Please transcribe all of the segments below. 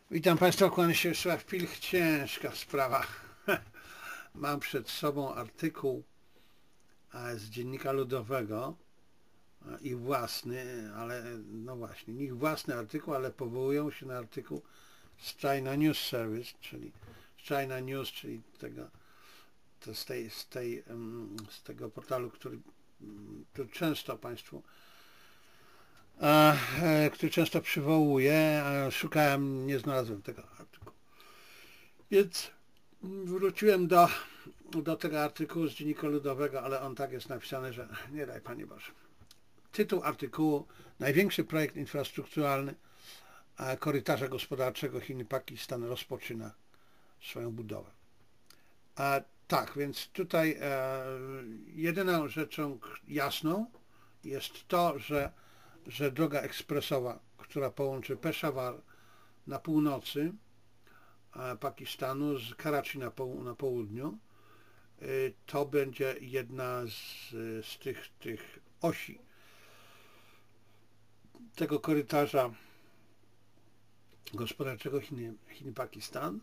Witam Państwa, kłaniam się Wiesław Pilch. Ciężka sprawa. Mam przed sobą artykuł z Dziennika Ludowego, ich własny, ale no właśnie, ich własny artykuł, ale powołują się na artykuł z China News Service, czyli China News, czyli z tego portalu, który często Państwu który często przywołuję. Szukałem, nie znalazłem tego artykułu. Więc wróciłem do tego artykułu z Dziennika Ludowego, ale on tak jest napisany, że nie daj Panie Boże. Tytuł artykułu: największy projekt infrastrukturalny korytarza gospodarczego Chiny-Pakistan rozpoczyna swoją budowę. Tak, więc tutaj jedyną rzeczą jasną jest to, że droga ekspresowa, która połączy Peszawar na północy Pakistanu z Karachi na południu, to będzie jedna z tych osi tego korytarza gospodarczego Chiny-Pakistan.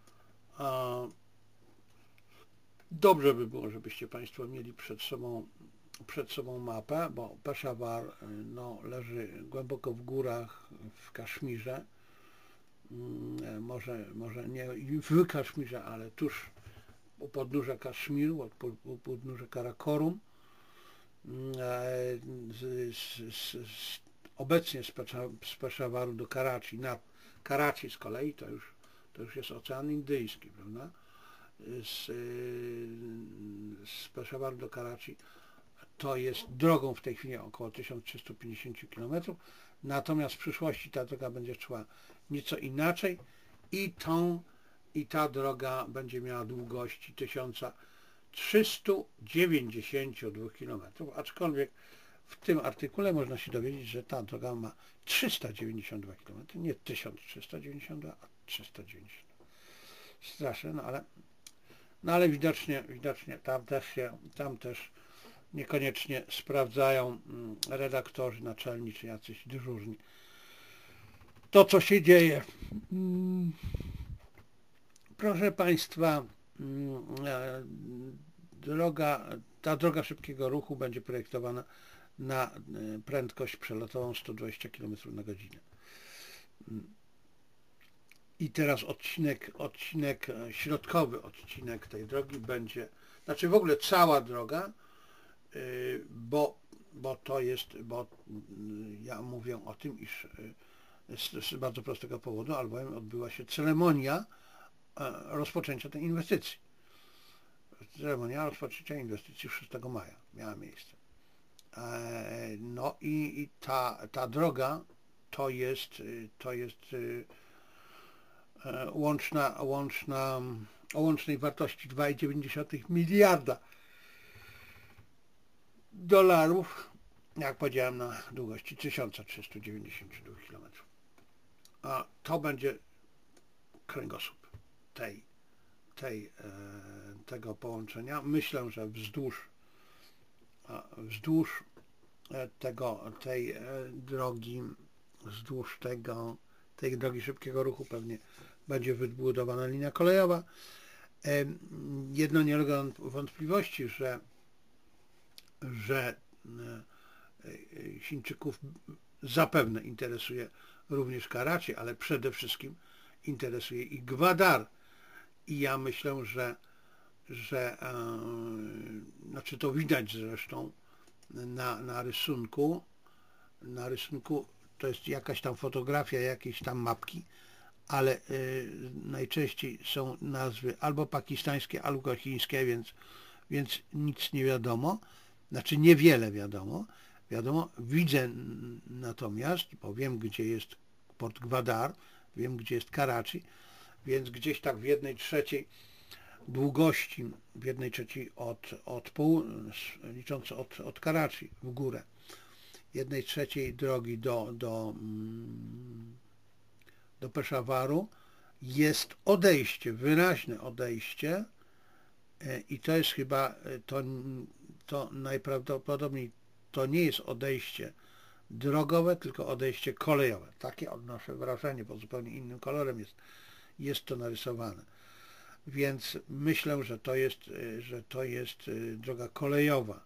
Dobrze by było, żebyście Państwo mieli przed sobą mapę, bo Peshawar leży głęboko w górach w Kaszmirze, może nie w Kaszmirze, ale tuż u podnóża Kaszmiru, u podnóża Karakorum. Obecnie z Peszawaru do Karachi, na Karachi z kolei to już jest Ocean Indyjski, prawda? Z Peszawaru do Karachi to jest drogą w tej chwili około 1350 km, natomiast w przyszłości ta droga będzie szła nieco inaczej i ta droga będzie miała długości 1392 km, aczkolwiek w tym artykule można się dowiedzieć, że ta droga ma 392 km, nie 1392, a 390. Straszne, ale widocznie tam też niekoniecznie sprawdzają redaktorzy naczelni czy jacyś dyżurni to, co się dzieje. Proszę Państwa, ta droga szybkiego ruchu będzie projektowana na prędkość przelotową 120 km na godzinę. I teraz środkowy odcinek tej drogi będzie, znaczy w ogóle cała droga, bo ja mówię o tym, iż z bardzo prostego powodu, albowiem odbyła się ceremonia rozpoczęcia tej inwestycji. Ceremonia rozpoczęcia inwestycji 6 maja miała miejsce. No i ta droga to jest o łącznej wartości 2,9 miliarda dolarów, jak powiedziałem, na długości 1392 km. A to będzie kręgosłup tego połączenia. Myślę, że wzdłuż tej drogi szybkiego ruchu pewnie będzie wybudowana linia kolejowa. Jedno nie ulega wątpliwości, że Chińczyków zapewne interesuje również Karachi, ale przede wszystkim interesuje ich Gwadar. I ja myślę, że znaczy to widać zresztą na rysunku. Na rysunku to jest jakaś tam fotografia, jakieś tam mapki, ale najczęściej są nazwy albo pakistańskie, albo chińskie, więc nic nie wiadomo, znaczy niewiele wiadomo. Widzę natomiast, bo wiem, gdzie jest port Gwadar, wiem, gdzie jest Karachi, więc gdzieś tak w 1/3 długości, w 1/3 licząc od Karachi w górę, 1/3 drogi do Peszawaru jest odejście, wyraźne odejście, i to jest chyba to najprawdopodobniej to nie jest odejście drogowe, tylko odejście kolejowe. Takie odnoszę wrażenie, bo zupełnie innym kolorem jest to narysowane. Więc myślę, że to jest droga kolejowa.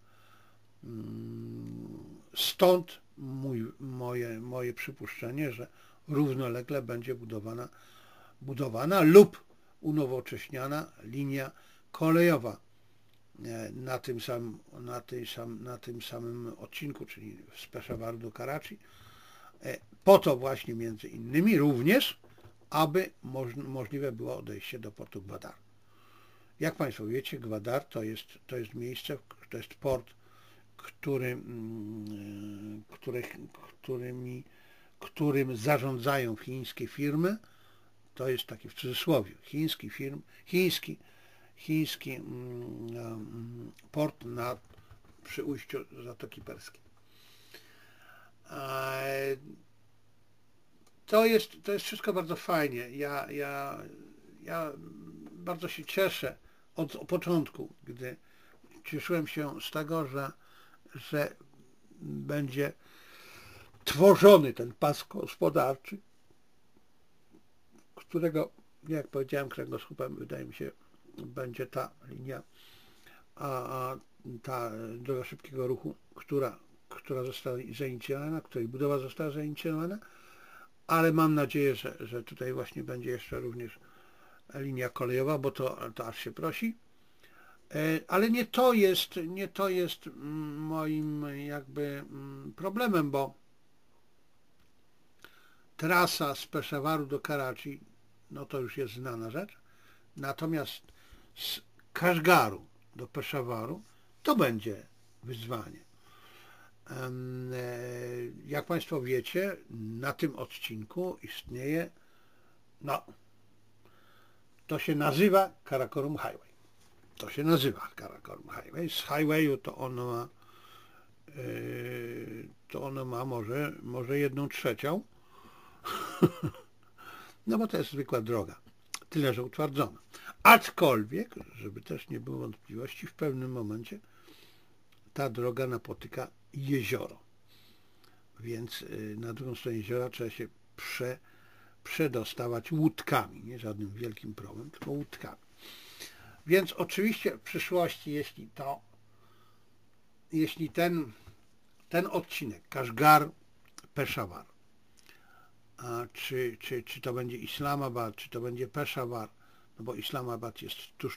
Stąd moje przypuszczenie, że równolegle będzie budowana lub unowocześniana linia kolejowa na tym samym odcinku, czyli z Peszawaru do Karachi, po to właśnie między innymi również, aby możliwe było odejście do portu Gwadar. Jak Państwo wiecie, Gwadar to jest miejsce, to jest port, którym zarządzają chińskie firmy. To jest taki w cudzysłowie chiński port przy ujściu Zatoki Perskiej. To jest wszystko bardzo fajnie. Ja bardzo się cieszę od początku, gdy cieszyłem się z tego, że będzie tworzony ten pas gospodarczy, którego, jak powiedziałem, kręgosłupem wydaje mi się będzie ta linia, ta droga szybkiego ruchu, która została zainicjowana, której budowa została zainicjowana, ale mam nadzieję, że tutaj właśnie będzie jeszcze również linia kolejowa, bo to aż się prosi. Ale nie to jest moim jakby problemem, bo trasa z Peszawaru do Karachi, no to już jest znana rzecz, natomiast z Kaszgaru do Peszawaru to będzie wyzwanie. Jak Państwo wiecie, na tym odcinku istnieje, to się nazywa Karakorum Highway. To się nazywa Karakorum Highway. Z highwayu to ono ma może 1/3. No bo to jest zwykła droga. Tyle, że utwardzona. Aczkolwiek, żeby też nie było wątpliwości, w pewnym momencie ta droga napotyka jezioro. Więc na drugą stronę jeziora trzeba się przedostawać łódkami. Nie żadnym wielkim promem, tylko łódkami. Więc oczywiście w przyszłości, jeśli ten odcinek Kaszgar-Peszawar, czy to będzie Islamabad, czy to będzie Peszawar, no bo Islamabad jest tuż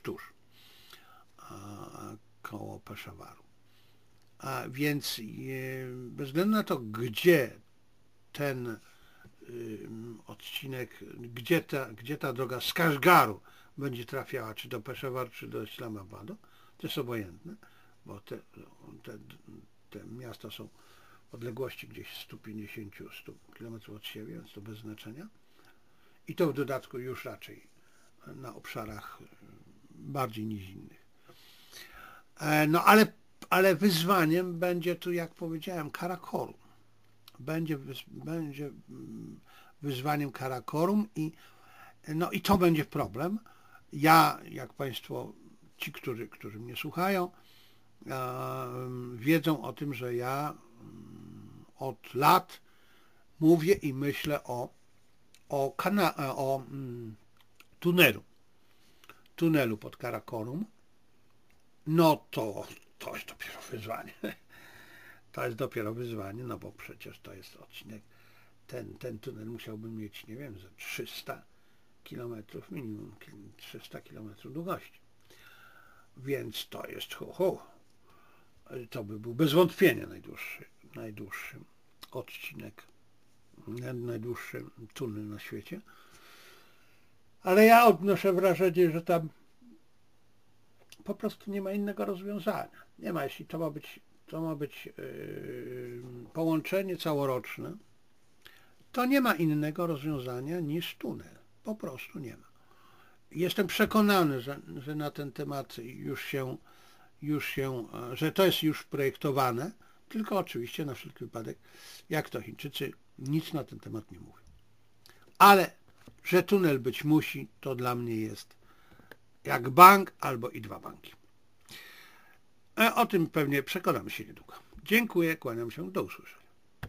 koło Peszawaru. Więc bez względu na to, gdzie ten odcinek, gdzie ta droga z Kaszgaru będzie trafiała, czy do Peszawaru, czy do Islamabadu, to jest obojętne, bo te miasta są w odległości gdzieś 150-100 km od siebie, więc to bez znaczenia. I to w dodatku już raczej na obszarach bardziej nizinnych. No ale wyzwaniem będzie tu, jak powiedziałem, Karakorum. Będzie wyzwaniem Karakorum i to będzie problem. Ja, jak Państwo, ci, którzy mnie słuchają, wiedzą o tym, że ja od lat mówię i myślę o tunelu pod Karakorum. No to jest dopiero wyzwanie. To jest dopiero wyzwanie, no bo przecież to jest odcinek, ten tunel musiałby mieć, nie wiem, ze 300 km, minimum 300 km długości. Więc to jest to by był bez wątpienia najdłuższy odcinek, najdłuższy tunel na świecie. Ale ja odnoszę wrażenie, że tam po prostu nie ma innego rozwiązania. Nie ma, jeśli to ma być połączenie całoroczne, to nie ma innego rozwiązania niż tunel. Po prostu nie ma. Jestem przekonany, że na ten temat że to jest już projektowane, tylko oczywiście na wszelki wypadek, jak to Chińczycy, nic na ten temat nie mówią. Ale, że tunel być musi, to dla mnie jest jak bank albo i 2 banki. O tym pewnie przekonamy się niedługo. Dziękuję, kłaniam się, do usłyszenia.